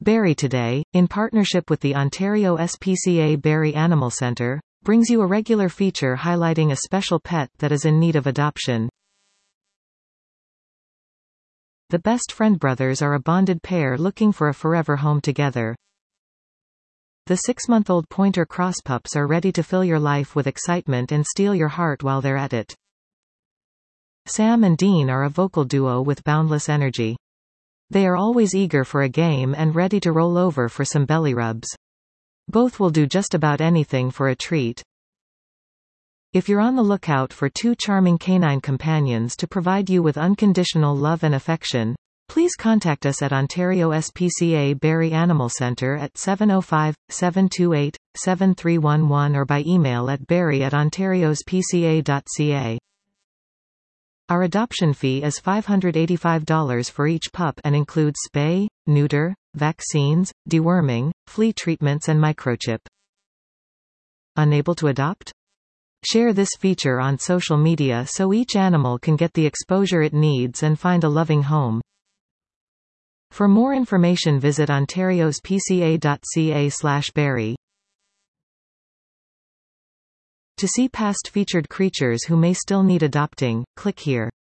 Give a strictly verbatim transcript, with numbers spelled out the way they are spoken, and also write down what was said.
Barrie Today, in partnership with the Ontario S P C A Barrie Animal Centre, brings you a regular feature highlighting a special pet that is in need of adoption. The Best Friend Brothers are a bonded pair looking for a forever home together. The six-month-old pointer crosspups are ready to fill your life with excitement and steal your heart while they're at it. Sam and Dean are a vocal duo with boundless energy. They are always eager for a game and ready to roll over for some belly rubs. Both will do just about anything for a treat. If you're on the lookout for two charming canine companions to provide you with unconditional love and affection, please contact us at Ontario S P C A Barrie Animal Centre at seven oh five, seven two eight, seven three one one or by email at barrie at ontarios p c a dot c a. Our adoption fee is five hundred eighty-five dollars for each pup and includes spay, neuter, vaccines, deworming, flea treatments and microchip. Unable to adopt? Share this feature on social media so each animal can get the exposure it needs and find a loving home. For more information visit ontarios p c a dot c a slash barrie. To see past featured creatures who may still need adopting, click here.